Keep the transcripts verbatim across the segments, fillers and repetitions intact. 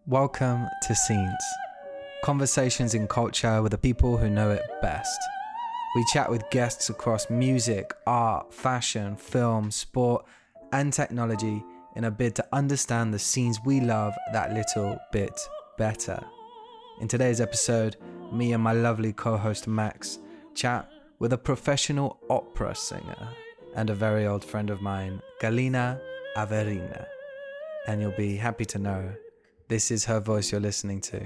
Welcome to Scenes, conversations in culture with the people who know it best. We chat with guests across music, art, fashion, film, sport, and technology in a bid to understand the scenes we love that little bit better. In today's episode, me and my lovely co-host Max chat with a professional opera singer and a very old friend of mine, Galina Averina. And you'll be happy to know this is her voice you're listening to.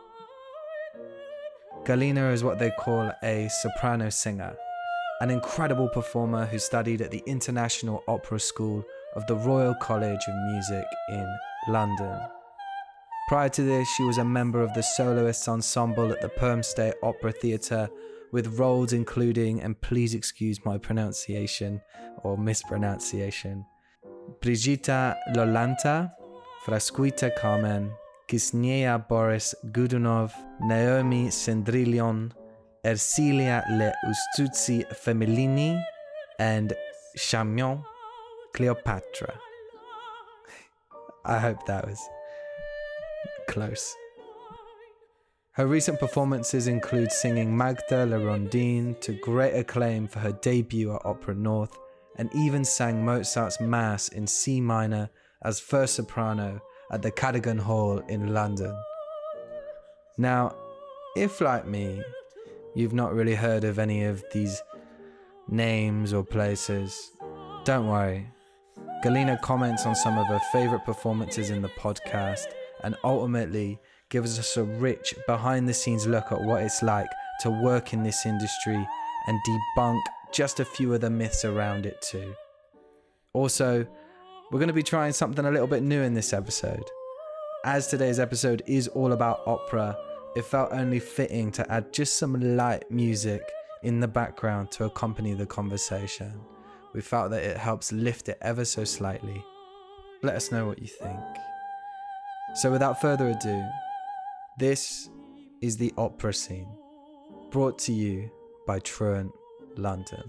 Galina is what they call a soprano singer, an incredible performer who studied at the International Opera School of the Royal College of Music in London. Prior to this, she was a member of the soloists ensemble at the Perm State Opera Theatre, with roles including, and please excuse my pronunciation or mispronunciation, Brigita Lolanta, Frasquita Carmen, Kisnea Boris Godunov, Naomi Cendrillon, Ersilia Le Ustuzzi Femellini, and Chamillon Cleopatra. I hope that was close. Her recent performances include singing Magda La Rondine to great acclaim for her debut at Opera North, and even sang Mozart's Mass in C minor as first soprano at the Cadogan Hall in London. Now, if like me, you've not really heard of any of these names or places, don't worry. Galina comments on some of her favourite performances in the podcast and ultimately gives us a rich behind-the-scenes look at what it's like to work in this industry and debunk just a few of the myths around it too. Also, we're going to be trying something a little bit new in this episode. As today's episode is all about opera, it felt only fitting to add just some light music in the background to accompany the conversation. We felt that it helps lift it ever so slightly. Let us know what you think. So without further ado, this is the Opera Scene, brought to you by Truant London.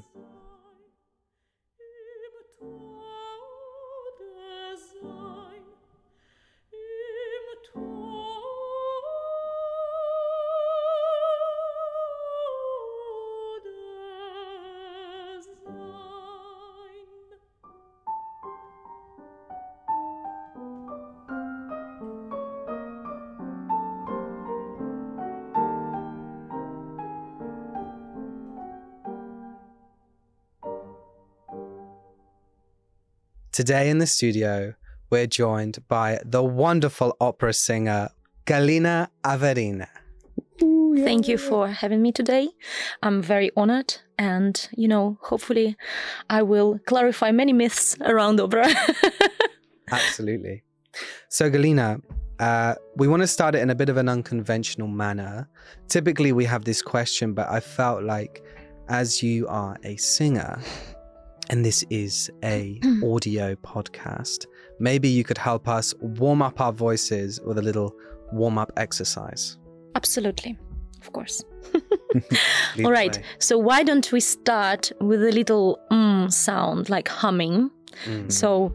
Today in the studio, we're joined by the wonderful opera singer, Galina Averina. Thank you for having me today. I'm very honored and, you know, hopefully I will clarify many myths around opera. Absolutely. So Galina, uh, we want to start it in a bit of an unconventional manner. Typically we have this question, but I felt like as you are a singer, and this is a audio podcast, maybe you could help us warm up our voices with a little warm-up exercise. Absolutely, of course. All right, so why don't we start with a little mm sound, like humming. Mm. So,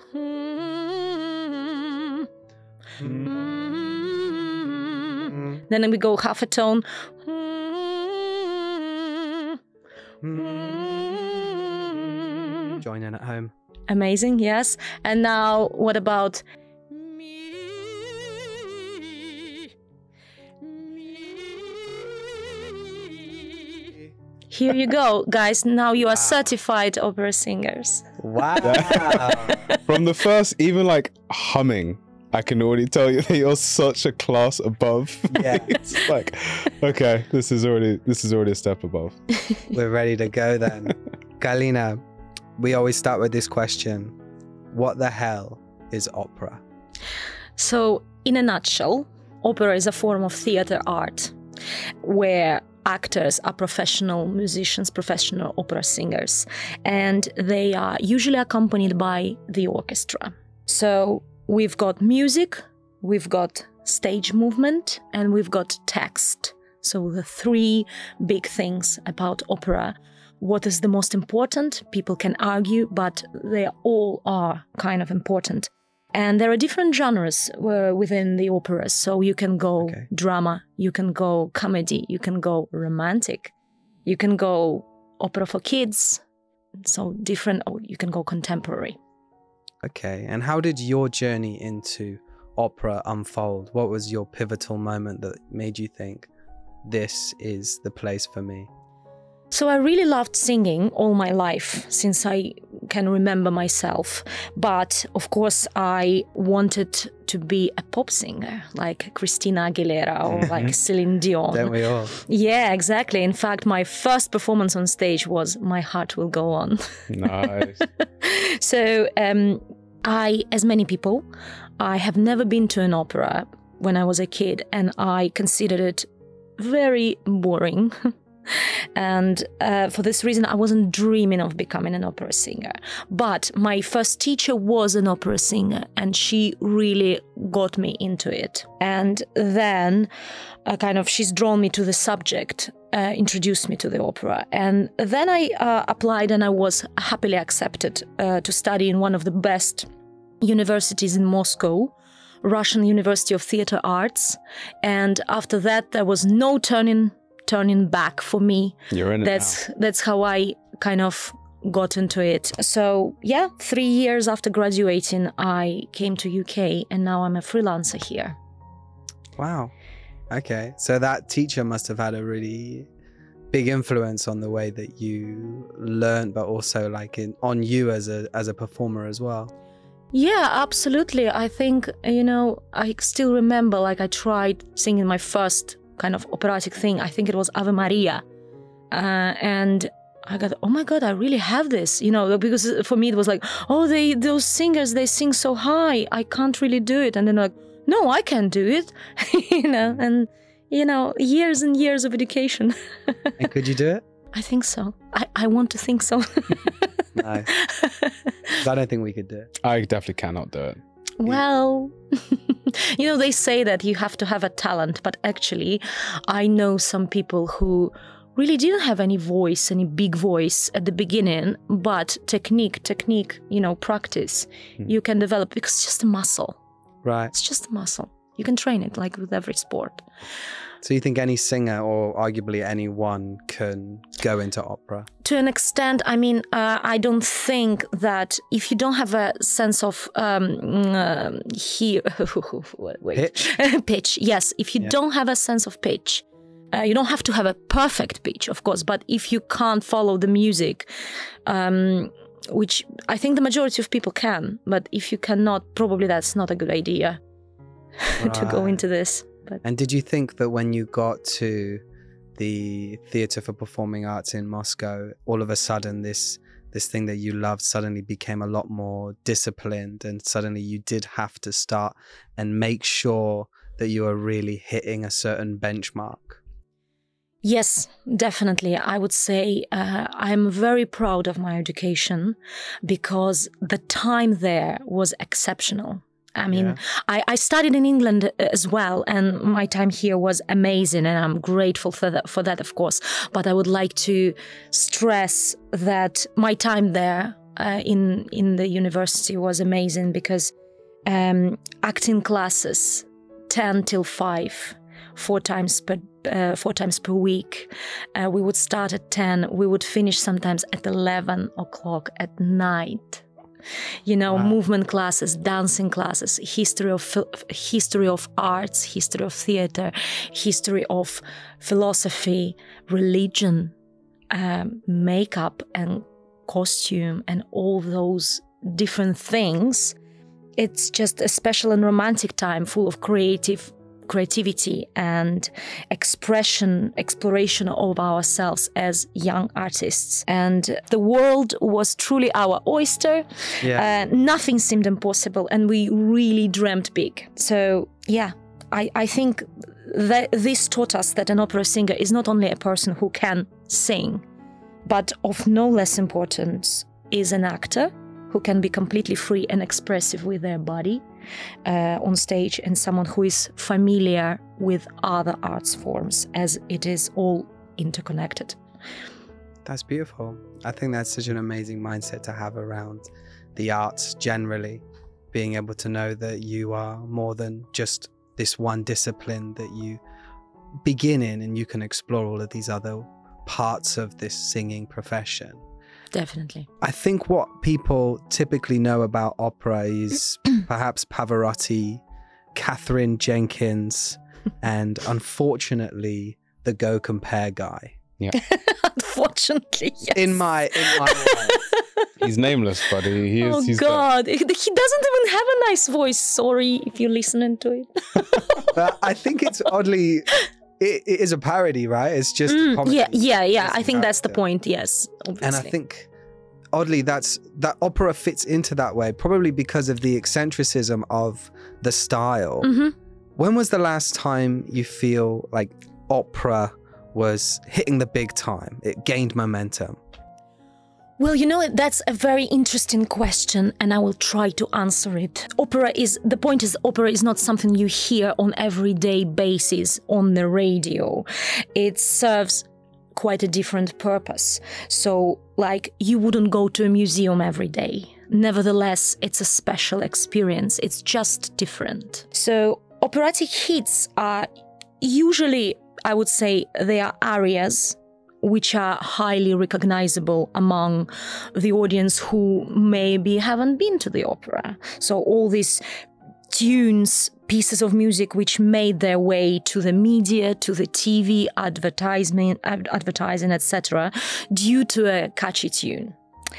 mm, mm, then we go half a tone. Mm, mm, Join in at home. Amazing, yes. And now, what about here you go, guys. Now you are wow. certified opera singers. Wow. From the first, even like humming, I can already tell you that you're such a class above. Yeah. It's like, okay, this is already this is already a step above. We're ready to go then. Galina, we always start with this question. What the hell is opera? So, in a nutshell, opera is a form of theater art where actors are professional musicians, professional opera singers, and they are usually accompanied by the orchestra. So we've got music, we've got stage movement, and we've got text. So the three big things about opera. What is the most important? People can argue, but they all are kind of important. And there are different genres uh, within the opera. So you can go Okay. drama, you can go comedy, you can go romantic, you can go opera for kids. So different, or you can go contemporary. Okay. And how did your journey into opera unfold? What was your pivotal moment that made you think, this is the place for me? So I really loved singing all my life since I can remember myself. But of course, I wanted to be a pop singer like Christina Aguilera or like Celine Dion. Don't we all? Yeah, exactly. In fact, my first performance on stage was My Heart Will Go On. Nice. So um, I, as many people, I have never been to an opera when I was a kid, and I considered it very boring. And uh, for this reason, I wasn't dreaming of becoming an opera singer. But my first teacher was an opera singer, and she really got me into it. And then uh, kind of she's drawn me to the subject, uh, introduced me to the opera. And then I uh, applied, and I was happily accepted uh, to study in one of the best universities in Moscow, Russian University of Theatre Arts. And after that, there was no turning turning back for me. You're in it That's now. that's how I kind of got into it. So yeah, three years after graduating, I came to U K, and now I'm a freelancer here. Wow. Okay. So that teacher must have had a really big influence on the way that you learned, but also like in on you as a as a performer as well. Yeah, absolutely. I think, you know, I still remember, like, I tried singing my first kind of operatic thing. I think it was Ave Maria. Uh, and I got, oh my God, I really have this, you know, because for me it was like, oh, they those singers, they sing so high, I can't really do it. And then like, no, I can do it, you know, and, you know, years and years of education. And could you do it? I think so. I, I want to think so. No. 'Cause I don't think we could do it. I definitely cannot do it. Well, you know, they say that you have to have a talent, but actually, I know some people who really didn't have any voice, any big voice at the beginning, but technique, technique, you know, practice, Hmm. you can develop because it's just a muscle. Right. It's just a muscle. You can train it like with every sport. So you think any singer, or arguably anyone, can go into opera? To an extent, I mean, uh, I don't think that if you don't have a sense of um, uh, here, wait, Pitch? pitch, yes. If you Yeah. don't have a sense of pitch, uh, you don't have to have a perfect pitch, of course. But if you can't follow the music, um, which I think the majority of people can, but if you cannot, probably that's not a good idea to go Right. into this. But And did you think that when you got to the Theatre for Performing Arts in Moscow, all of a sudden this this thing that you loved suddenly became a lot more disciplined, and suddenly you did have to start and make sure that you were really hitting a certain benchmark? yes, definitely. I would say uh, I'm very proud of my education because the time there was exceptional. I mean, Yeah. I, I studied in England as well, and my time here was amazing, and I'm grateful for that, for that, of course. But I would like to stress that my time there uh, in in the university was amazing because um, acting classes, ten till five, four times per uh, four times per week. Uh, we would start at ten. We would finish sometimes at eleven o'clock at night. You know, Wow. movement classes, dancing classes, history of phil- history of arts, history of theater, history of philosophy, religion, um, makeup and costume, and all those different things. It's just a special and romantic time full of creative creativity and expression, exploration of ourselves as young artists. And the world was truly our oyster. Yeah. Uh, nothing seemed impossible, and we really dreamt big. So, yeah, I, I think that this taught us that an opera singer is not only a person who can sing, but of no less importance is an actor who can be completely free and expressive with their body uh, on stage, and someone who is familiar with other arts forms, as it is all interconnected. That's beautiful. I think that's such an amazing mindset to have around the arts generally. being able to know that you are more than just this one discipline that you begin in, and you can explore all of these other parts of this singing profession. Definitely. I think what people typically know about opera is perhaps Pavarotti, Catherine Jenkins, and unfortunately, the Go Compare guy. Yeah. Unfortunately, yes. In my, in my world. He's nameless, buddy. He is, oh he's God, he doesn't even have a nice voice. Sorry if you're listening to it. But I think it's oddly, it, it is a parody, right? It's just Mm, comedy. yeah, yeah, yeah. It's I a think that's the character. point. Yes, obviously. And I think, oddly, that's that opera fits into that way, probably because of the eccentricism of the style. hmm When was the last time you feel like opera was hitting the big time? It gained momentum. Well, you know, that's a very interesting question, and I will try to answer it. Opera is, the point is, opera is not something you hear on everyday basis on the radio. It serves quite a different purpose. So, like, you wouldn't go to a museum every day. Nevertheless, it's a special experience. It's just different. So, operatic hits are usually, I would say, they are arias which are highly recognizable among the audience who maybe haven't been to the opera. So all these tunes, pieces of music which made their way to the media, to the T V, advertisement, ad- advertising, et cetera, due to a catchy tune.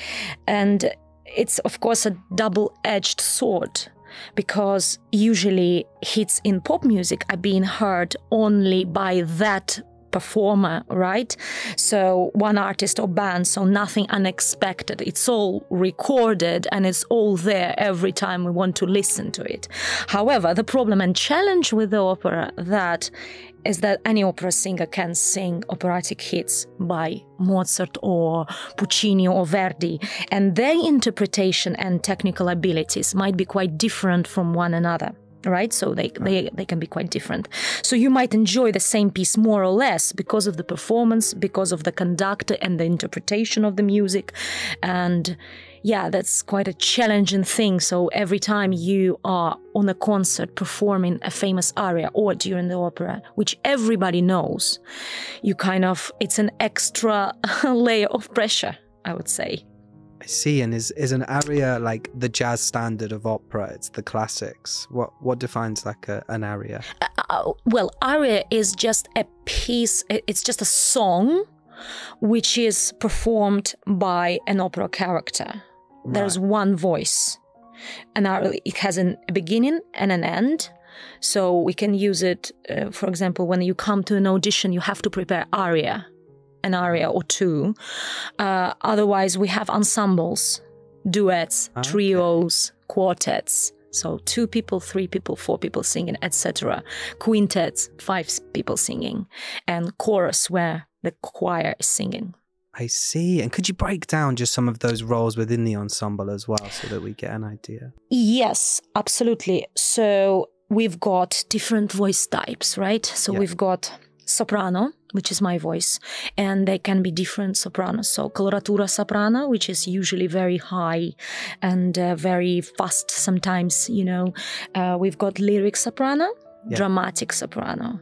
And it's, of course, a double-edged sword, because usually hits in pop music are being heard only by that performer, right? So one artist or band, so nothing unexpected. It's all recorded and it's all there every time we want to listen to it. However, the problem and challenge with the opera that is that any opera singer can sing operatic hits by Mozart or Puccini or Verdi, and their interpretation and technical abilities might be quite different from one another. Right? So they, they, they can be quite different. So you might enjoy the same piece more or less because of the performance, because of the conductor and the interpretation of the music. And yeah, that's quite a challenging thing. So every time you are on a concert performing a famous aria or during the opera, which everybody knows, you kind of, it's an extra layer of pressure, I would say. I see. And is, is an aria like the jazz standard of opera? It's the classics. What what defines like a, an aria? Uh, uh, well, aria is just a piece, it's just a song which is performed by an opera character. Right. There's one voice. An aria, it has an, a beginning and an end. So we can use it, uh, for example, when you come to an audition, you have to prepare aria. An aria or two. Uh, otherwise, we have ensembles, duets, Okay. trios, quartets. So two people, three people, four people singing, et cetera. Quintets, five people singing, and chorus where the choir is singing. I see. And could you break down just some of those roles within the ensemble as well, so that we get an idea? Yes, absolutely. So we've got different voice types, right? So Yeah. we've got soprano, which is my voice, and they can be different sopranos. So coloratura soprano, which is usually very high and uh, very fast sometimes, you know. Uh, we've got lyric soprano, Yeah. dramatic soprano,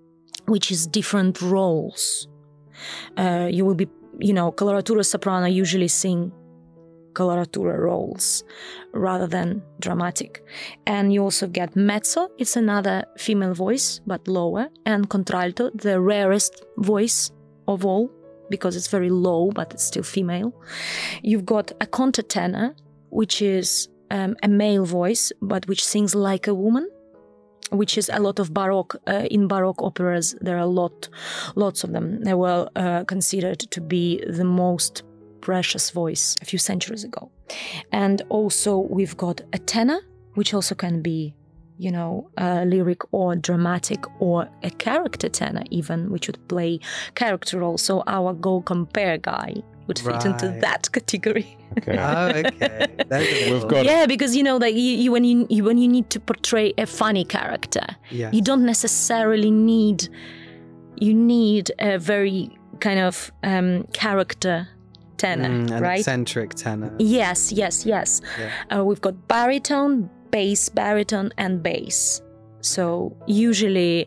which is different roles. Uh, you will be, you know, coloratura soprano usually sing coloratura roles rather than dramatic. And you also get mezzo, it's another female voice but lower, and contralto, the rarest voice of all because it's very low but it's still female. You've got a contertenor, which is um, a male voice but which sings like a woman, which is a lot of Baroque, uh, in Baroque operas there are a lot, lots of them. They were uh, considered to be the most precious voice a few centuries ago. And also we've got a tenor, which also can be, you know, a lyric or dramatic, or a character tenor even, which would play character role. So our Go Compare guy would fit into Right. that category. Okay. Oh, okay. There's a We've little- got- Yeah, because you know that you, you when you, you when you need to portray a funny character, Yeah. you don't necessarily need you need a very kind of um, character tenor, Mm, an right? eccentric tenor. Yes, yes, yes. Yeah. Uh, we've got baritone, bass, baritone, and bass. So usually,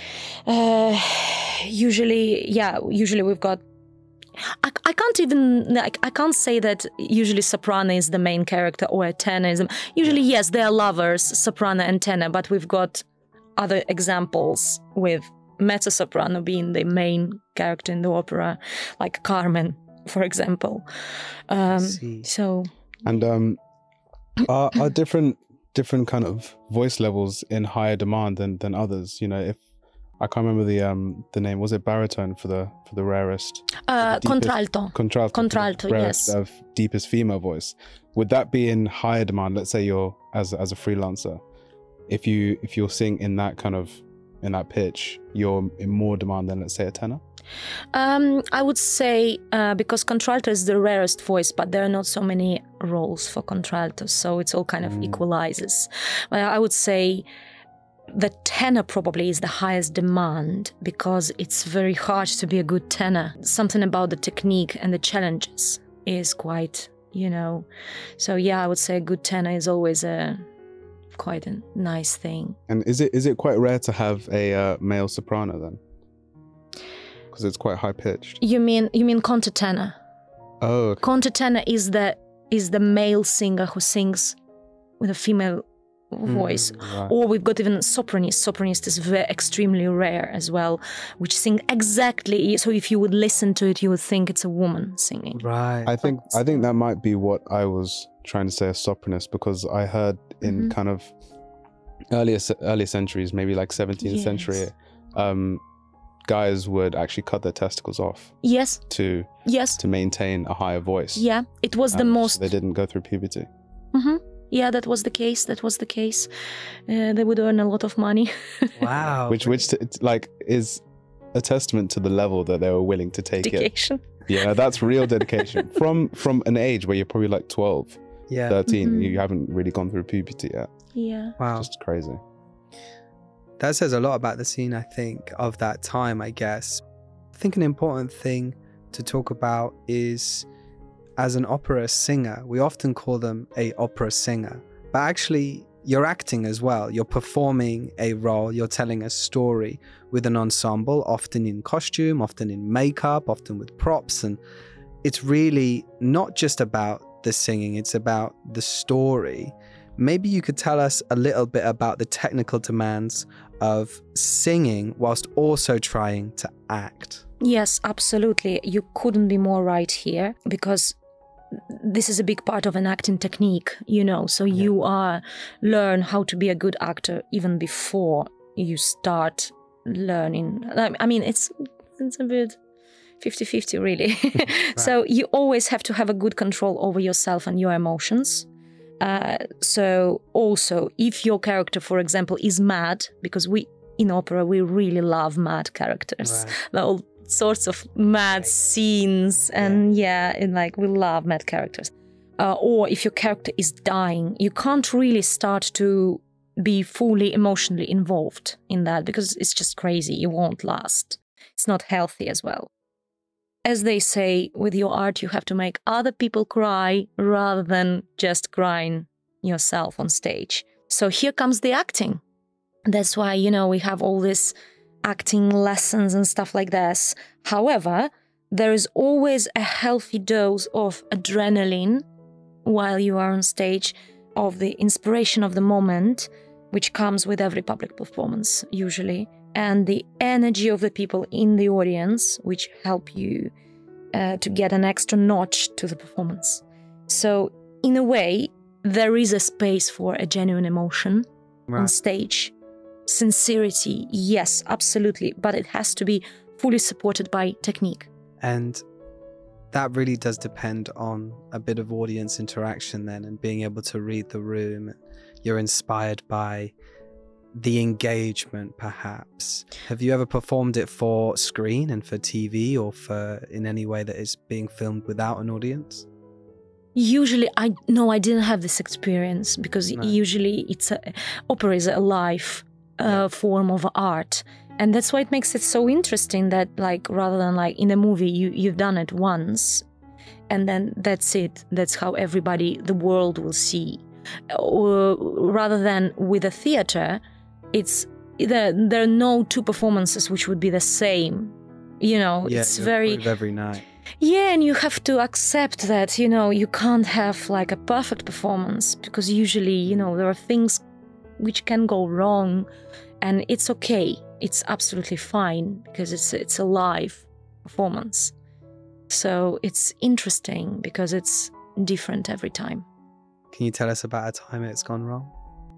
uh, usually, yeah, usually we've got. I, I can't even like I can't say that usually soprano is the main character or a tenor is. Usually, yes, they are lovers, soprano and tenor, but we've got other examples with mezzo-soprano being the main character in the opera, like Carmen, for example. Um, so and um, are, are different different kind of voice levels in higher demand than than others? You know, if I can't remember the um the name. Was it baritone for the for the rarest? Uh, the contralto. Contralto. Contralto. Rarest Yes. Of deepest female voice. Would that be in higher demand? Let's say you're as as a freelancer, if you if you're sing in that kind of in that pitch, you're in more demand than let's say a tenor. Um, I would say uh, because contralto is the rarest voice, but there are not so many roles for contralto, so it's all kind of Mm. equalizes. But I would say the tenor probably is the highest demand because it's very hard to be a good tenor. Something about the technique and the challenges is quite, you know. So yeah, I would say a good tenor is always a quite a nice thing. And is it is it quite rare to have a uh, male soprano then? Because it's quite high pitched. You mean you mean contertenor? Oh, okay. Contertenor is the is the male singer who sings with a female voice. Right. Or we've got even sopranist. Sopranist is very extremely rare as well, which sing exactly. So if you would listen to it, you would think it's a woman singing. Right. I think I think that might be what I was trying to say, a sopranist, because I heard in Mhm. kind of earlier ce- earlier centuries, maybe like seventeenth Yes. century, um, guys would actually cut their testicles off Yes, to yes, to maintain a higher voice. yeah. It was the And so most. they didn't go through puberty. Mhm. Yeah, that was the case. That was the case. Uh, they would earn a lot of money. Wow. Which which t- t- like is a testament to the level that they were willing to take it. Dedication. Yeah, that's real dedication. from from an age where you're probably like twelve, Yeah. thirteen, Mhm. you haven't really gone through puberty yet. Yeah. Wow. Just crazy. That says a lot about the scene, I think, of that time, I guess. I think an important thing to talk about is, as an opera singer, we often call them a opera singer, but actually you're acting as well. You're performing a role, you're telling a story with an ensemble, often in costume, often in makeup, often with props. And it's really not just about the singing, it's about the story. Maybe you could tell us a little bit about the technical demands of singing whilst also trying to act. Yes, absolutely. You couldn't be more right here because this is a big part of an acting technique, you know. So Yeah. you are learn how to be a good actor even before you start learning. I I mean, it's it's a bit fifty-fifty really. So you always have to have a good control over yourself and your emotions. Uh, so also, if your character, for example, is mad, because we in opera we really love mad characters. Right. There are all sorts of mad scenes, and yeah, and like we love mad characters. Uh, or if your character is dying, you can't really start to be fully emotionally involved in that because it's just crazy. You won't last. It's not healthy as well. As they say, with your art, you have to make other people cry rather than just crying yourself on stage. So here comes the acting. That's why, you know, we have all this acting lessons and stuff like this. However, there is always a healthy dose of adrenaline while you are on stage, of the inspiration of the moment, which comes with every public performance usually, and the energy of the people in the audience, which help you uh, to get an extra notch to the performance. So in a way, there is a space for a genuine emotion on Right. stage. Sincerity, yes, absolutely, but it has to be fully supported by technique. And that really does depend on a bit of audience interaction then, and being able to read the room. You're inspired by the engagement, perhaps. Have you ever performed it for screen and for T V, or for in any way that is being filmed without an audience? Usually, I no, I didn't have this experience because No. usually it's a opera is a live uh, form of art, and that's why it makes it so interesting. That like rather than like in a movie, you you've done it once, and then that's it. That's how everybody, the world will see. uh, rather than with a theater, it's there, there are no two performances which would be the same. You know, Yeah, it's you very improve every night. yeah, and you have to accept that, you know, you can't have like a perfect performance because usually, you know, there are things which can go wrong, and it's okay. It's absolutely fine because it's it's a live performance. So it's interesting because it's different every time. Can you tell us about a time it's gone wrong?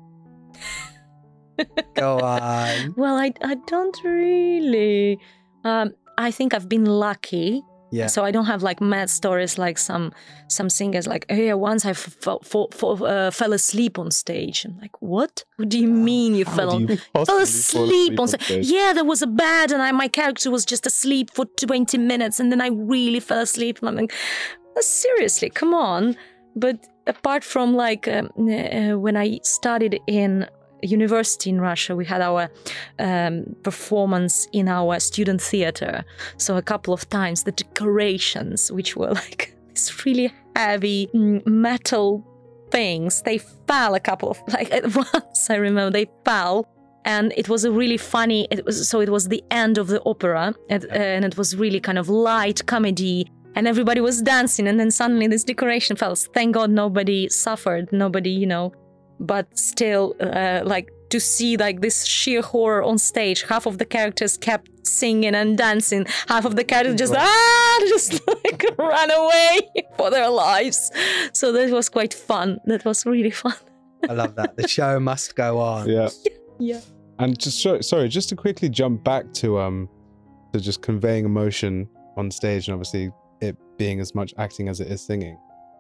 Go on. Well, I, I don't really. Um, I think I've been lucky. Yeah. So I don't have like mad stories like some some singers like, oh yeah, once I f- f- f- f- uh, fell asleep on stage. I'm like, what? What do you mean you How fell do on? you Fell possibly asleep fall on asleep stage. stage? Yeah, there was a bed and I, my character was just asleep for twenty minutes and then I really fell asleep. And I'm like, seriously, come on. But apart from like um, uh, when I studied in university in Russia, we had our um, performance in our student theater. So a couple of times the decorations, which were like these really heavy mm, metal things, they fell a couple of, like at once I remember they fell. And it was a really funny, it was, so it was the end of the opera and, uh, and it was really kind of light comedy and everybody was dancing and then suddenly this decoration fell. Thank God nobody suffered, nobody, you know, but still, uh, like, to see, like, this sheer horror on stage. Half of the characters kept singing and dancing. Half of the characters just, ah, just, like, ran away for their lives. So that was quite fun. That was really fun. I love that. The show must go on. Yeah. Yeah. And just so, sorry, just to quickly jump back to um, to just conveying emotion on stage, and obviously it being as much acting as it is singing.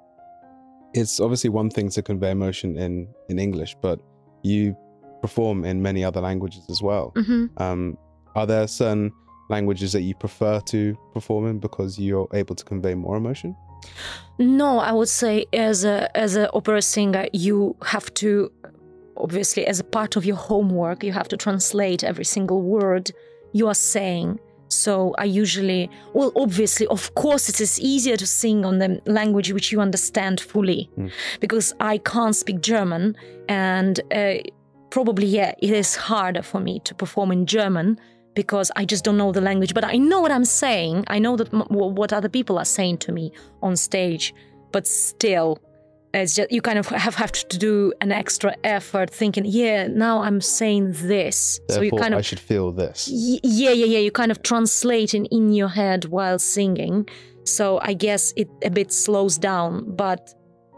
It's obviously one thing to convey emotion in, in English, but you perform in many other languages as well. Mm-hmm. Um, are there certain languages that you prefer to perform in because you're able to convey more emotion? No, I would say as a as an opera singer, you have to, obviously, as a part of your homework, you have to translate every single word you are saying. So I usually, well, obviously, of course, it is easier to sing on the language which you understand fully, Mm. because I can't speak German, and uh, probably, yeah, it is harder for me to perform in German because I just don't know the language. But I know what I'm saying. I know that m- what other people are saying to me on stage, but still, it's just, you kind of have, have to do an extra effort thinking, yeah, now I'm saying this. Therefore, so you kind of I should feel this. Y- yeah, yeah, yeah. You kind of translating in your head while singing. So I guess it a bit slows down. But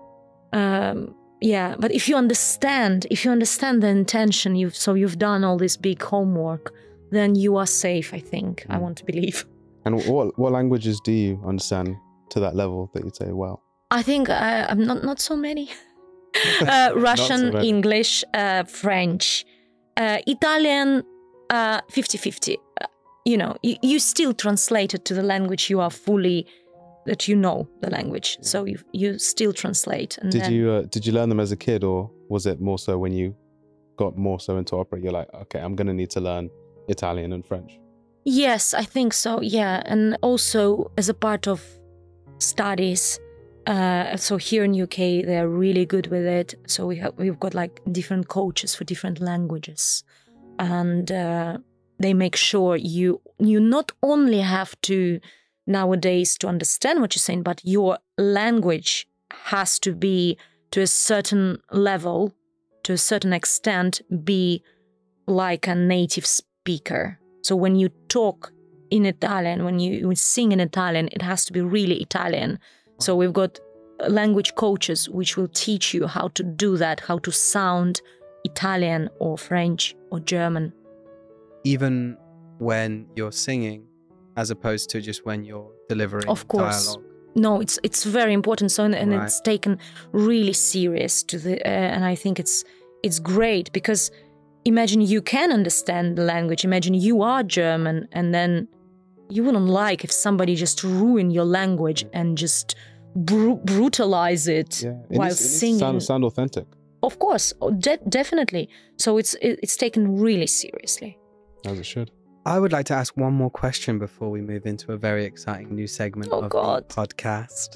um, yeah, but if you understand, if you understand the intention, you've so you've done all this big homework, then you are safe. I think. I Mm. want to believe. And what what languages do you understand to that level that you'd say, well? I think uh, I'm not not so many. uh, Russian, many. English, uh, French, uh, Italian, uh, fifty-fifty. Uh, you know, you, you still translate it to the language you are fully, that you know the language. So you you still translate. And Did then, you uh, did you learn them as a kid, or was it more so when you got more so into opera? You're like, okay, I'm gonna need to learn Italian and French. Yes, I think so. Yeah, and also as a part of studies. Uh, so here in U K, they're really good with it. So we have we've got like different coaches for different languages, and uh, they make sure you you not only have to nowadays to understand what you're saying, but your language has to be to a certain level, to a certain extent, be like a native speaker. So when you talk in Italian, when you, you sing in Italian, it has to be really Italian. So we've got language coaches which will teach you how to do that, how to sound Italian or French or German. Even when you're singing, as opposed to just when you're delivering Of course. dialogue. No, it's it's very important. So and, and Right. it's taken really serious to the, uh, and I think it's it's great because imagine you can understand the language. Imagine you are German, and then you wouldn't like if somebody just ruin your language and just bru- brutalize it Yeah, it while needs, it needs to singing. sound, sound authentic, Of course, oh, de- definitely. So it's it, it's taken really seriously. as it should. I would like to ask one more question before we move into a very exciting new segment Oh, of God. the podcast.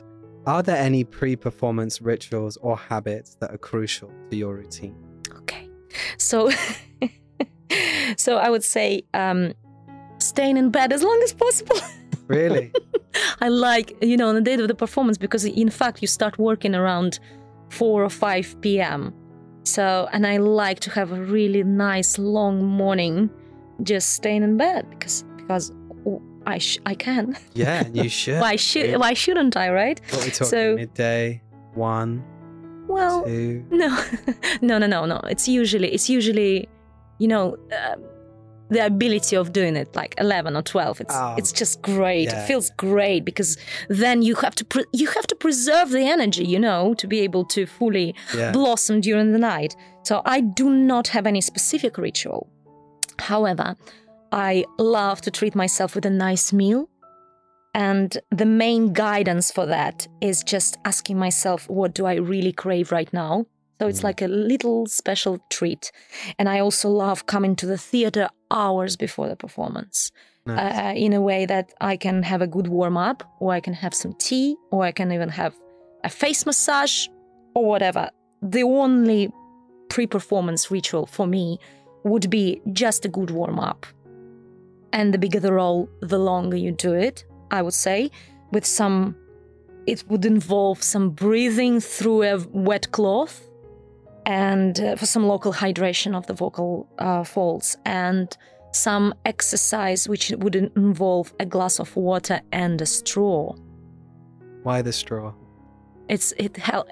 Are there any pre-performance rituals or habits that are crucial to your routine? Okay. So, so I would say um, staying in bed as long as possible. Really? I like, you know, on the day of the performance, because in fact you start working around four or five p m So, and I like to have a really nice long morning, just staying in bed because because I sh I can. Yeah, and you should. why should Why shouldn't I, right? What are we talking? So, midday, one, well, two. no, no, no, no, no. It's usually it's usually, you know. Uh, the ability of doing it like eleven or twelve, it's Oh, it's just great. yeah, It feels yeah. great because then you have to pre you have to preserve the energy, you know, to be able to fully Yeah. blossom during the night. So I do not have any specific ritual. However, I love to treat myself with a nice meal, and the main guidance for that is just asking myself, what do I really crave right now? So it's like a little special treat. And I also love coming to the theater hours before the performance, Nice. uh, in a way that I can have a good warm up, or I can have some tea, or I can even have a face massage or whatever. The only pre-performance ritual for me would be just a good warm up. And the bigger the role, the longer you do it, I would say, with some, it would involve some breathing through a wet cloth, and uh, for some local hydration of the vocal uh, folds, and some exercise which would involve a glass of water and a straw. Why the straw? It's it hel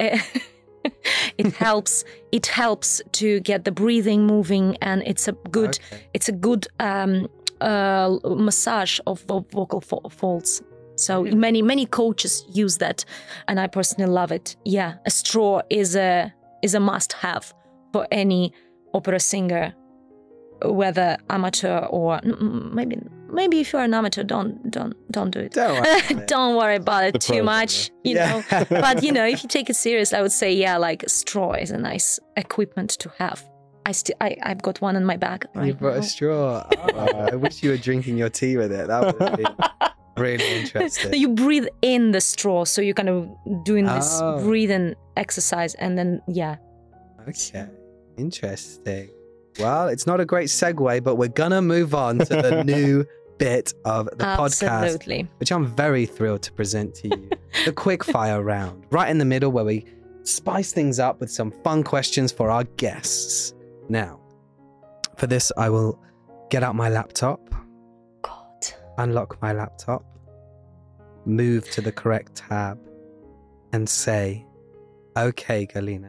it helps it helps to get the breathing moving, and it's a good Okay. it's a good um, uh, massage of vo vocal fo folds. So Really? many many coaches use that, and I personally love it. Yeah, a straw is a is a must-have for any opera singer, whether amateur or mm, maybe maybe if you're an amateur, don't don't don't do it. Don't worry about it. Don't worry about it The too pros, much, you Yeah. know. But you know, if you take it serious, I would say yeah, like a straw is a nice equipment to have. I still I I've got one in my bag right You brought now. a straw. Oh, I wish you were drinking your tea with it. That would be really interesting. You breathe in the straw, so you're kind of doing this Oh. breathing exercise, and then yeah. Okay, interesting. Well, it's not a great segue, but we're gonna move on to the new bit of the podcast, Absolutely. which I'm very thrilled to present to you. The quick fire round, right in the middle, where we spice things up with some fun questions for our guests. Now, for this, I will get out my laptop, God. unlock my laptop, move to the correct tab, and say, "Okay, Galina."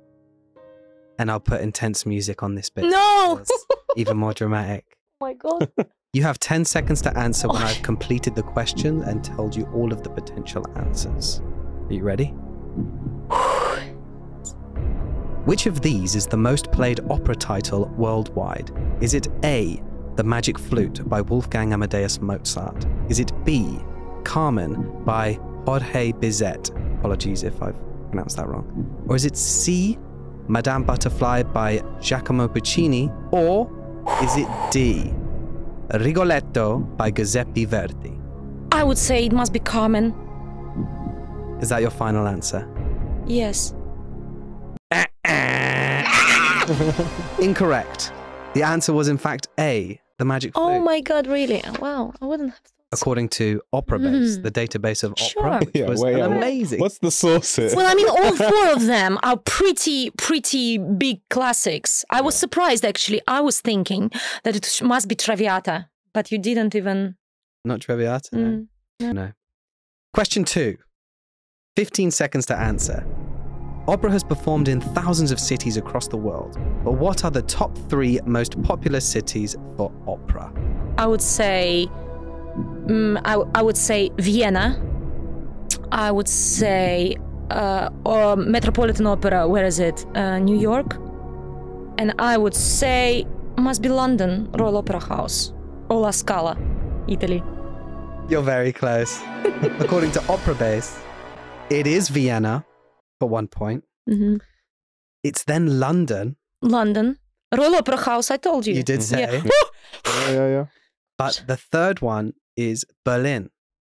And I'll put intense music on this bit. No! so it's even more dramatic. Oh my God. You have ten seconds to answer when I've completed the question and told you all of the potential answers. Are you ready? Which of these is the most played opera title worldwide? Is it A, The Magic Flute by Wolfgang Amadeus Mozart? Is it B, Carmen by Jorge Bizet? Apologies if I've pronounced that wrong. Or is it C, Madame Butterfly by Giacomo Puccini? Or is it D, Rigoletto by Giuseppe Verdi? I would say it must be Carmen. Is that your final answer? Yes. Incorrect. The answer was in fact A, The Magic Flute. Oh my God, really? Wow, I wouldn't have thought. According to OperaBase, Mhm. the database of Sure. opera, which Yeah, was wait, an yeah, what- amazing. What's the source here? Well, I mean, all four of them are pretty, pretty big classics. I was surprised, actually. I was thinking that it sh- must be Traviata, but you didn't even. Not Traviata? No. Mm. No. Question two. fifteen seconds to answer. Opera has performed in thousands of cities across the world, but what are the top three most popular cities for opera? I would say. Mm, I, I would say Vienna. I would say uh, or Metropolitan Opera. Where is it? Uh, New York. And I would say must be London Royal Opera House or La Scala, Italy. You're very close. According to OperaBase, it is Vienna for one point. hmm It's then London. London Royal Opera House. I told you. You did say. Yeah. yeah, yeah, yeah. But the third one is Berlin.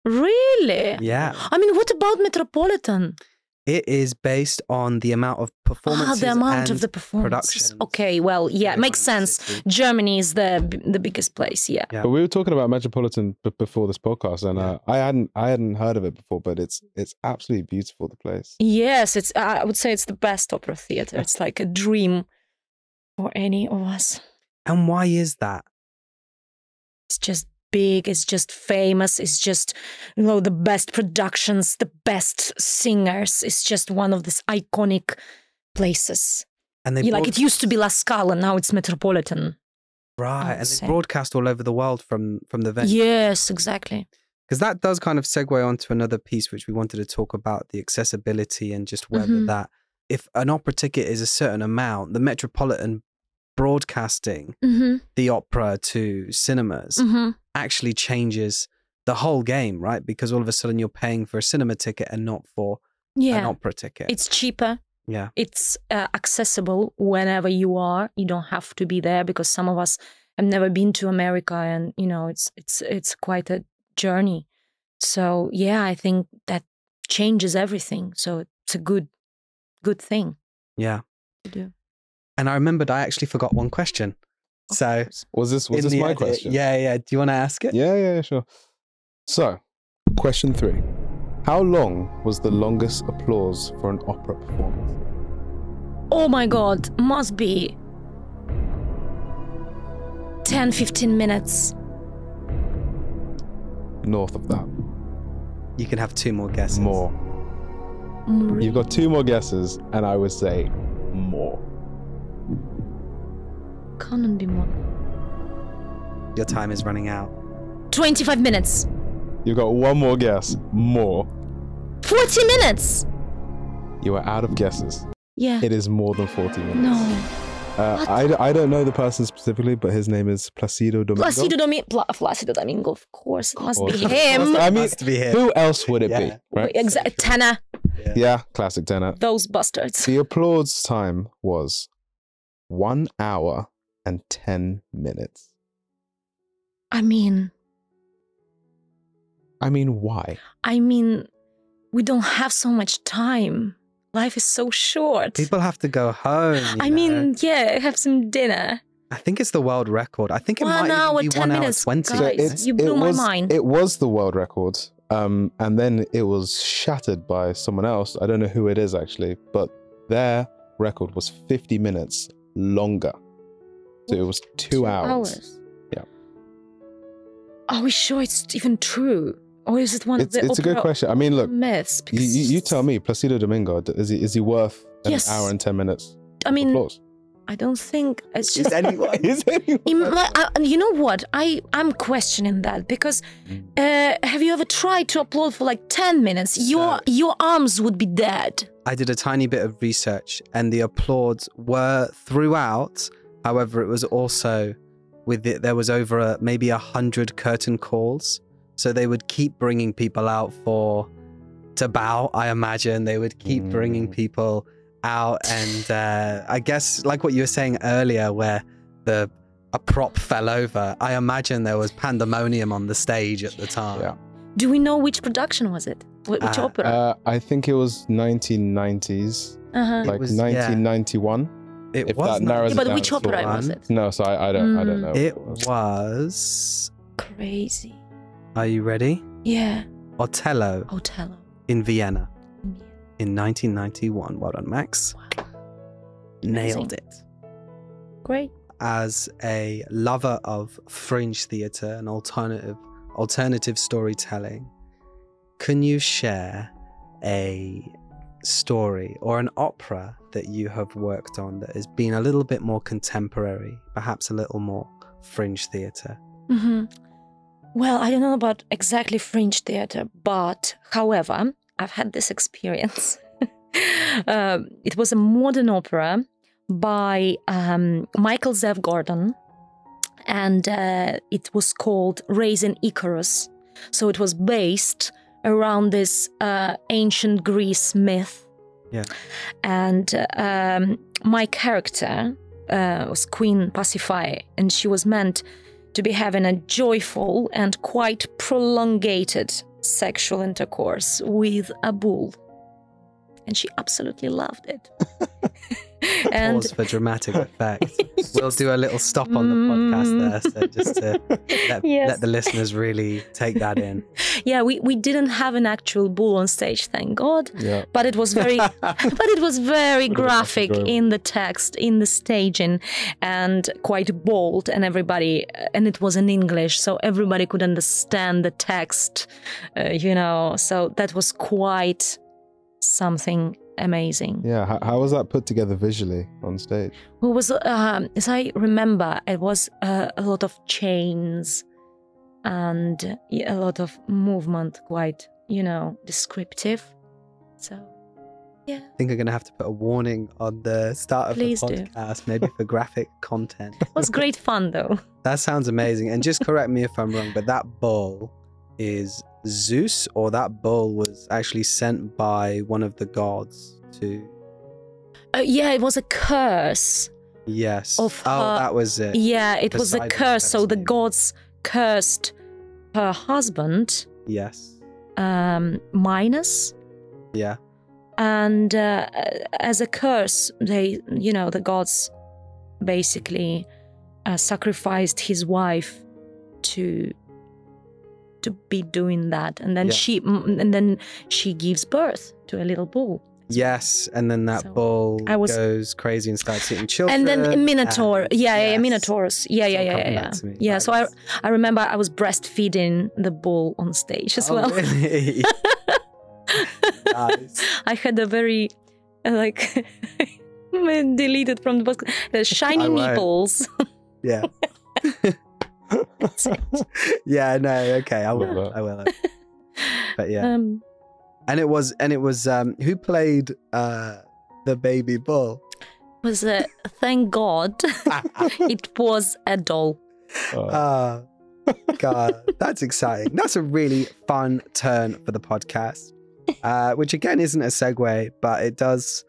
Really? Yeah. I mean, what about Metropolitan? It is based on the amount of performances Ah, the amount and of the performances. productions. Okay, well, yeah, within makes the sense. city. Germany is the the biggest place. Yeah. Yeah. But we were talking about Metropolitan b- before this podcast, and uh, I hadn't I hadn't heard of it before, but it's it's absolutely beautiful. The place. Yes, it's. I would say it's the best opera theater. It's like a dream for any of us. And why is that? It's just big. It's just famous. It's just, you know, the best productions, the best singers. It's just one of these iconic places. And they Yeah, like broad- it used to be La Scala, now it's Metropolitan. right, would and they say. broadcast all over the world from from the venue. Yes, exactly. Because that does kind of segue onto another piece which we wanted to talk about, the accessibility and just whether Mhm. that, if an opera ticket is a certain amount, the Metropolitan broadcasting Mm-hmm. the opera to cinemas Mm-hmm. actually changes the whole game, right? Because all of a sudden you're paying for a cinema ticket and not for an Yeah, opera ticket. it's cheaper. yeah. It's uh, accessible whenever you are. You don't have to be there because some of us have never been to America, and you know it's it's it's quite a journey. So yeah, I think that changes everything. So it's a good good thing Yeah. to do. And I remembered I actually forgot one question. Of So course. Was this was in this the my edit- question? Yeah, yeah. Do you want to ask it? Yeah, yeah, yeah, sure. So, question three: how long was the longest applause for an opera performance? Oh my God, must be ten, fifteen minutes. North of that, You can have two more guesses. more. Mm, You've got two more guesses, and I would say more. Can't be more. Your time is running out. twenty-five minutes. You've got one more guess, more. forty minutes. You are out of guesses. Yeah. It is more than forty minutes. No. Uh, I, I don't know the person specifically, but his name is Placido Domingo. Placido Domingo. Pla- Placido Domingo, of course. It must course. be Of him. I mean, Must be him. who else would it Yeah. be? Right? Exactly. Tenor. Yeah, classic tenor. Those bastards. The applause time was one hour and ten minutes. I mean, I mean, why? I mean, we don't have so much time. Life is so short. People have to go home. you I know. mean, yeah, have some dinner. I think it's the world record. I think it One might hour, even be ten one minutes, hour twenty. guys. it's- you blew it my was, mind. It was the world record, um, and then it was shattered by someone else. I don't know who it is actually, but their record was fifty minutes longer. So it was two, hours. Yeah. Are we sure it's even true? Or is it one It's, of the it's a good opera question. I mean, look, myths? you, you, you tell me, Placido Domingo, is he, is he worth an Yes. hour and ten minutes? I mean, Applause? I don't think it's Is just... anyone? Is anyone? In my, I, you know what? I, I'm questioning that because uh, have you ever tried to upload for like ten minutes? Your, your arms would be dead. I did a tiny bit of research and the applauds were throughout. However, it was also with it, there was over a, maybe a hundred curtain calls. So they would keep bringing people out for to bow. I imagine they would keep Mm. bringing people out. And uh, I guess like what you were saying earlier, where the a prop fell over, I imagine there was pandemonium on the stage at the time. Yeah. Do we know which production was it? Wh- Which Uh, opera? Uh, I think it was nineteen nineties, Uh-huh. like was- yeah. nineteen ninety-one. It If was that not- narrows Yeah, it but down which to opera one. was it? No, so I, I don't I don't Mm. know. It what was. was. Crazy. Are you ready? Yeah. Otello Otello. in Vienna Yeah. in nineteen ninety-one. Well done, Max. Wow. Nailed Amazing. it. Great. As a lover of fringe theatre and alternative alternative storytelling, can you share a story or an opera that you have worked on that has been a little bit more contemporary, perhaps a little more fringe theatre? hmm Well, I don't know about exactly fringe theater, but however, I've had this experience. um, it was a modern opera by um, Michael Zev Gordon, and uh, it was called Raising Icarus. So it was based around this uh, ancient Greece myth. Yeah. And uh, um, my character uh, was Queen Pasiphae, and she was meant to be having a joyful and quite prolongated sexual intercourse with a bull. And she absolutely loved it. And pause for dramatic effect. We'll do a little stop on the podcast there, so just to let, Yes. let the listeners really take that in. yeah, we, we didn't have an actual bull on stage, thank God. Yeah. But it was very, but it was very Would've been graphic enjoyable. in the text, in the staging, and quite bold. And everybody, and it was in English, so everybody could understand the text, uh, you know. So that was quite something amazing. Yeah. How, how was that put together visually on stage? It was, um, as I remember, it was uh, a lot of chains and a lot of movement, quite, you know, descriptive. So, yeah. I think I'm going to have to put a warning on the start of Please the do. podcast, maybe for graphic content. It was great fun, though. That sounds amazing. And just correct me if I'm wrong, but that bull is Zeus, or that bull was actually sent by one of the gods to... Uh, yeah, it was a curse. Yes. Of oh, her- that was it. Yeah, it was a Poseidon curse. So cursed the you. gods cursed her husband, Yes. um, Minos. Yeah. And uh, as a curse, they, you know, the gods basically uh, sacrificed his wife to to be doing that, and then Yeah. she mm, and then she gives birth to a little bull. Yes, and then that So, bull I was- goes crazy and starts eating children. And then a minotaur, and- yeah, yeah, yes. minotaurs, yeah, yeah, So yeah, come yeah, yeah. back to me. Yeah, Right. so I I remember I was breastfeeding the bull on stage as Oh, well. really? Nice. I had a very uh, like deleted from the book, the shiny I won't. nipples. Yeah. Yeah, no, okay, I will. Love that. I will. But yeah. Um, And it was and it was um who played uh the baby bull? was uh, thank God it was a doll. Uh, Ah, God, that's exciting. That's a really fun turn for the podcast. Uh, which again isn't a segue, but it does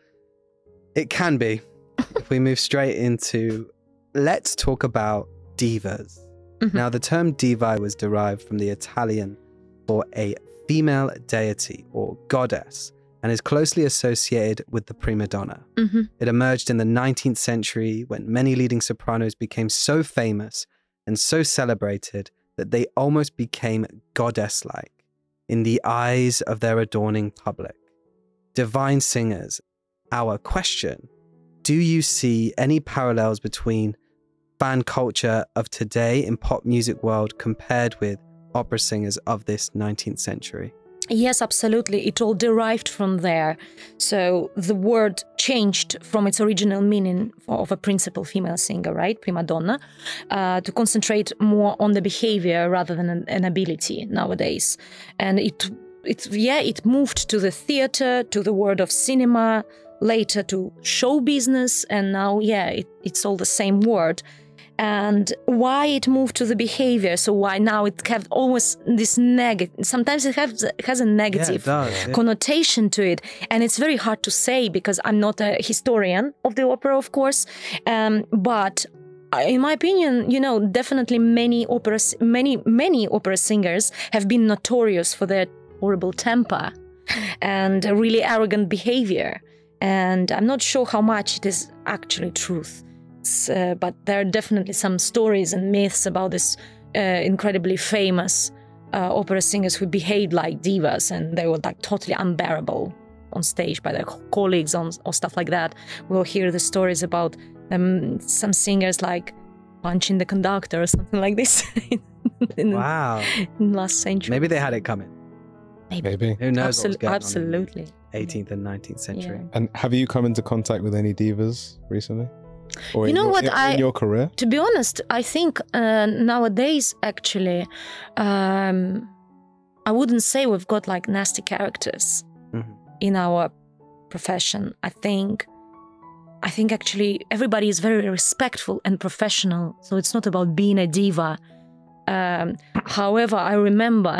it can be if we move straight into let's talk about divas. Mhm. Now the term diva was derived from the Italian for a female deity or goddess and is closely associated with the prima donna. hmm It emerged in the nineteenth century when many leading sopranos became so famous and so celebrated that they almost became goddess-like in the eyes of their adorning public. Divine singers, our question, do you see any parallels between fan culture of today in pop music world compared with opera singers of this nineteenth century? Yes, absolutely. It all derived from there. So the word changed from its original meaning of a principal female singer, right, prima donna, uh, to concentrate more on the behavior rather than an, an ability nowadays. And it, it, yeah, it moved to the theater, to the world of cinema, later to show business, and now, yeah, it, it's all the same word. And why it moved to the behavior, so why now it have always this negative, sometimes it has, it has a negative does, yeah. connotation to it, and it's very hard to say because I'm not a historian of the opera, of course, um, but in my opinion, you know, definitely many opera, many, many opera singers have been notorious for their horrible temper and a really arrogant behavior, and I'm not sure how much it is actually truth. Uh, but there are definitely some stories and myths about this uh, incredibly famous uh, opera singers who behaved like divas, and they were like totally unbearable on stage by their colleagues on, or stuff like that. We'll hear the stories about um, some singers like punching the conductor or something like this in, Wow. in last century. Maybe they had it coming. maybe. Who knows what was Absol- going absolutely. on in the eighteenth and nineteenth century? Yeah. And have you come into contact with any divas recently? Or You in know your, what, in, I- in your career? To be honest, I think uh, nowadays, actually, um, I wouldn't say we've got like nasty characters Mhm. in our profession. I think, I think actually everybody is very respectful and professional. So it's not about being a diva. Um, however, I remember,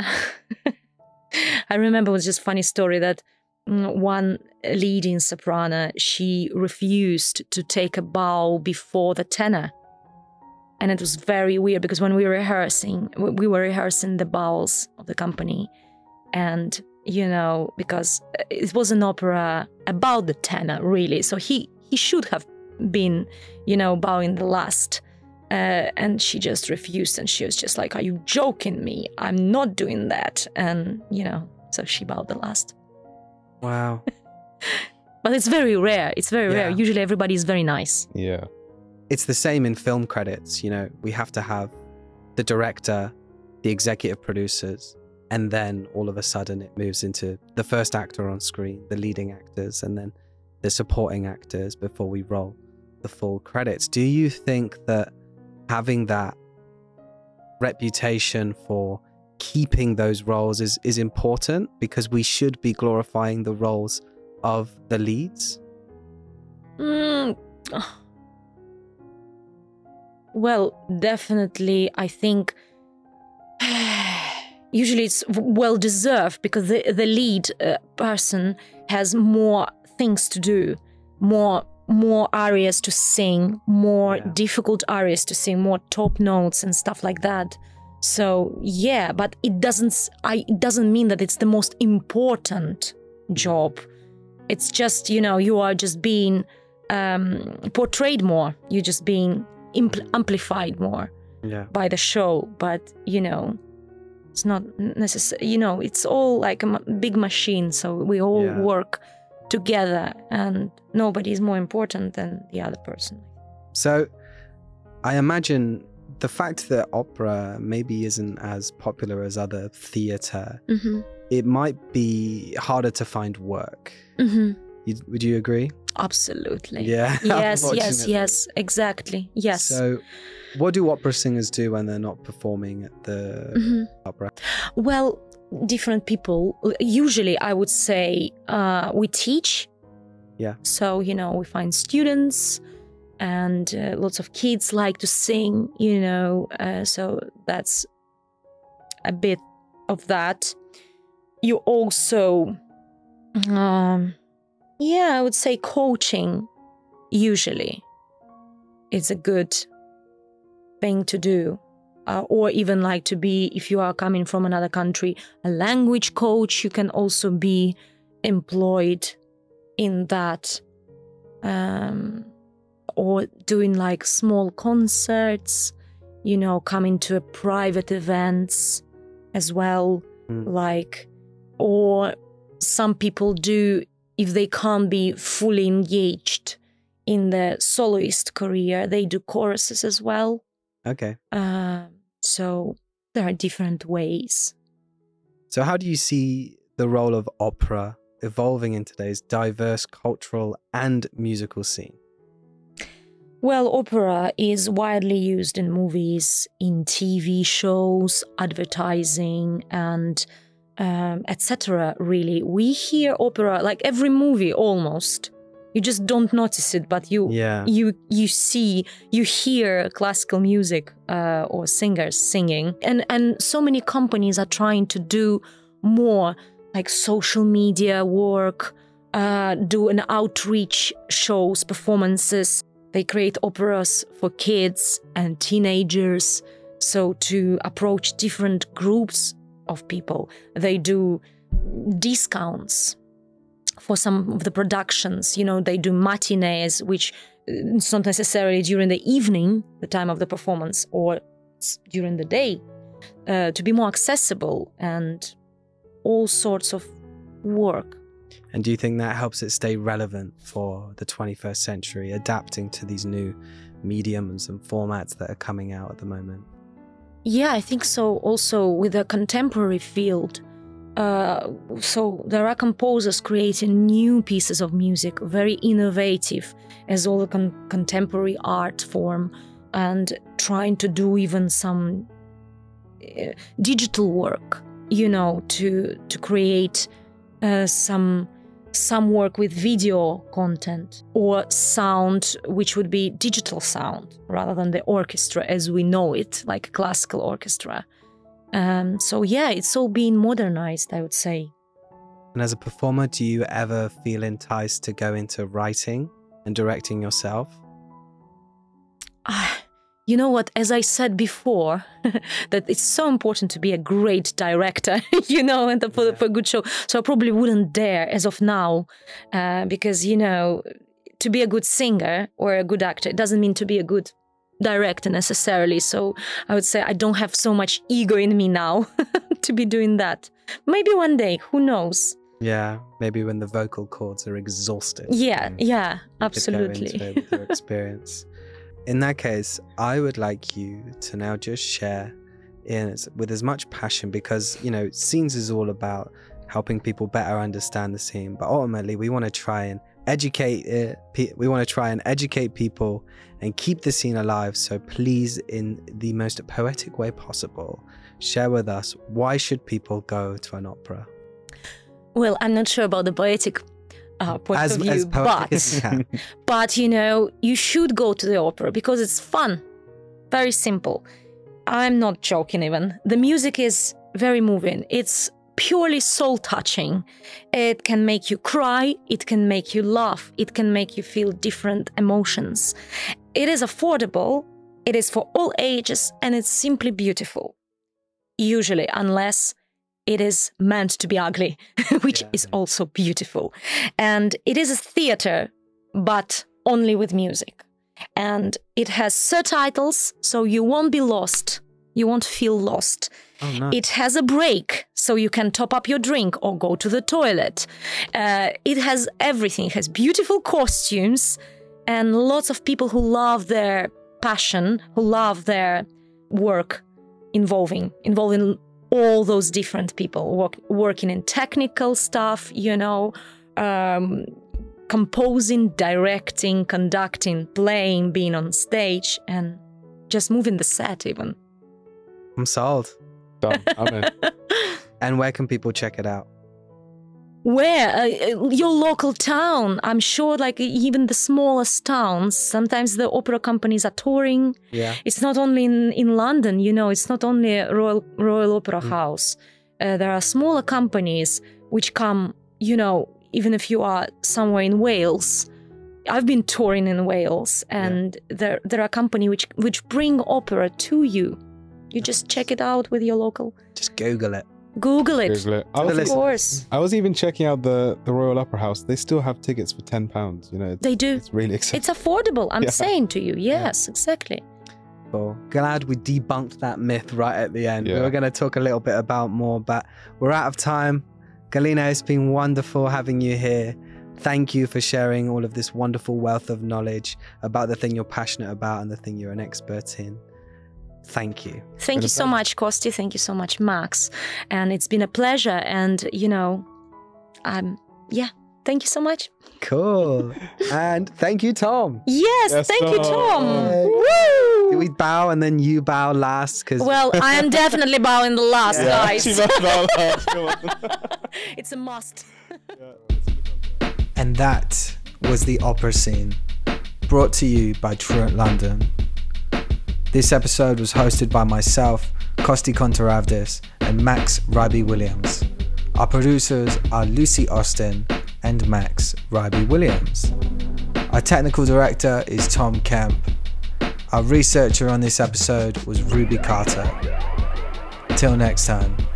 I remember it was just a funny story that mm, one leading soprano, she refused to take a bow before the tenor. And it was very weird because when we were rehearsing, we we were rehearsing the bows of the company. and, you know, because it was an opera about the tenor, really. So he, he should have been, you know, bowing the last. Uh, and she just refused, and she was just like, are you joking me? I'm not doing that. And, you know, so she bowed the last. Wow. But it's very rare. It's very Yeah. rare. Usually everybody is very nice. Yeah. It's the same in film credits. You know, we have to have the director, the executive producers, and then all of a sudden it moves into the first actor on screen, the leading actors, and then the supporting actors before we roll the full credits. Do you think that having that reputation for keeping those roles is, is important, because we should be glorifying the roles of the leads? Mm. Well, definitely, I think usually it's well deserved, because the, the lead uh, person has more things to do, more more arias to sing, more Yeah. difficult arias to sing, more top notes and stuff like that. So yeah, but it doesn't I it doesn't mean that it's the most important job. It's just, you know, you are just being um, portrayed more. You're just being impl- amplified more Yeah. by the show. But, you know, it's not necessary. You know, it's all like a m- big machine. So we all Yeah. work together, and nobody is more important than the other person. So I imagine the fact that opera maybe isn't as popular as other theatre, Mm-hmm. it might be harder to find work. Mm-hmm. You, would you agree? Absolutely. Yeah. Yes, yes, unfortunately. yes, exactly. Yes. So what do opera singers do when they're not performing at the Mhm. opera? Well, different people. Usually, I would say uh, we teach. Yeah. So, you know, we find students, and uh, lots of kids like to sing, you know, uh, so that's a bit of that. You also, um, yeah, I would say coaching, usually, is a good thing to do. Uh, or even like to be, if you are coming from another country, a language coach. You can also be employed in that, um, or doing like small concerts, you know, coming to a private events as well, Mm. like, or some people do, if they can't be fully engaged in the soloist career, they do choruses as well. Okay. Uh, so there are different ways. So how do you see the role of opera evolving in today's diverse cultural and musical scene? Well, opera is widely used in movies, in T V shows, advertising, and um, et cetera. Really, we hear opera like every movie almost. You just don't notice it, but you Yeah. you you see, you hear classical music uh, or singers singing, and and so many companies are trying to do more like social media work, uh, do an outreach shows, performances. They create operas for kids and teenagers, so to approach different groups of people. They do discounts for some of the productions. You know, they do matinees, which it's not necessarily during the evening, the time of the performance, or it's during the day, uh, to be more accessible, and all sorts of work. And do you think that helps it stay relevant for the twenty-first century, adapting to these new mediums and formats that are coming out at the moment? Yeah, I think so. Also with the contemporary field, uh, so there are composers creating new pieces of music, very innovative as all the con- contemporary art form, and trying to do even some uh, digital work, you know, to to create uh, some some work with video content or sound, which would be digital sound rather than the orchestra as we know it, like a classical orchestra. Um, so yeah, it's all being modernized, I would say. And as a performer, do you ever feel enticed to go into writing and directing yourself? Uh, you know what, as I said before, that it's so important to be a great director, you know, and for, for a good show. So I probably wouldn't dare as of now, uh, because, you know, to be a good singer or a good actor, it doesn't mean to be a good director necessarily. So I would say I don't have so much ego in me now to be doing that. Maybe one day, who knows? Yeah, maybe when the vocal cords are exhausted. Yeah, you yeah, could absolutely. Go into it with your experience. In that case, I would like you to now just share in as, with as much passion, because, you know, Scenes is all about helping people better understand the scene, but ultimately we want to try and educate it. We want to try and educate people and keep the scene alive. So please, in the most poetic way possible, share with us, why should people go to an opera? Well, I'm not sure about the poetic uh, point as, of view, as poetic but, as you can. but, you know, you should go to the opera because it's fun. Very simple. I'm not joking even. The music is very moving. It's purely soul-touching. It can make you cry. It can make you laugh. It can make you feel different emotions. It is affordable. It is for all ages, and it's simply beautiful. Usually, unless it is meant to be ugly, which yeah. is also beautiful. And it is a theater, but only with music. And it has subtitles, so you won't be lost. You won't feel lost. Oh, no. It has a break, so you can top up your drink or go to the toilet. Uh, it has everything. It has beautiful costumes and lots of people who love their passion, who love their work involving, involving all those different people work, working in technical stuff, you know, um, composing, directing, conducting, playing, being on stage, and just moving the set even. I'm sold. Done. I'm in. And where can people check it out? Where? Uh, your local town. I'm sure, like, even the smallest towns, sometimes the opera companies are touring. Yeah. It's not only in, in London, you know, it's not only a Royal, Royal Opera Mm. House. Uh, there are smaller companies which come, you know, even if you are somewhere in Wales. I've been touring in Wales, and yeah. there there are companies which, which bring opera to you. You just check it out with your local. Just Google it. Google it. Google it. I Of was, course. I was even checking out the, the Royal Opera House. They still have tickets for ten pounds. You know, it's, They do. It's really exciting. It's affordable. I'm Yeah. saying to you. Yes, exactly. Well, glad we debunked that myth right at the end. We Yeah. were going to talk a little bit about more, but we're out of time. Galina, it's been wonderful having you here. Thank you for sharing all of this wonderful wealth of knowledge about the thing you're passionate about and the thing you're an expert in. Thank you. Thank you so pleasure. much, Kosti. Thank you so much, Max. And it's been a pleasure. And, you know, um, yeah, thank you so much. Cool. And thank you, Tom. Yes, Yes, thank you, Tom. Tom. Woo! Do we bow and then you bow last? Cause Well, I am definitely bowing the last, Yeah, guys. she must know that. Come on. It's a must. And that was the opera scene, brought to you by Truant London. This episode was hosted by myself, Kosti Kontaravdis, and Max Ryby Williams. Our producers are Lucy Austin and Max Ryby Williams. Our technical director is Tom Kemp. Our researcher on this episode was Ruby Carter. Till next time.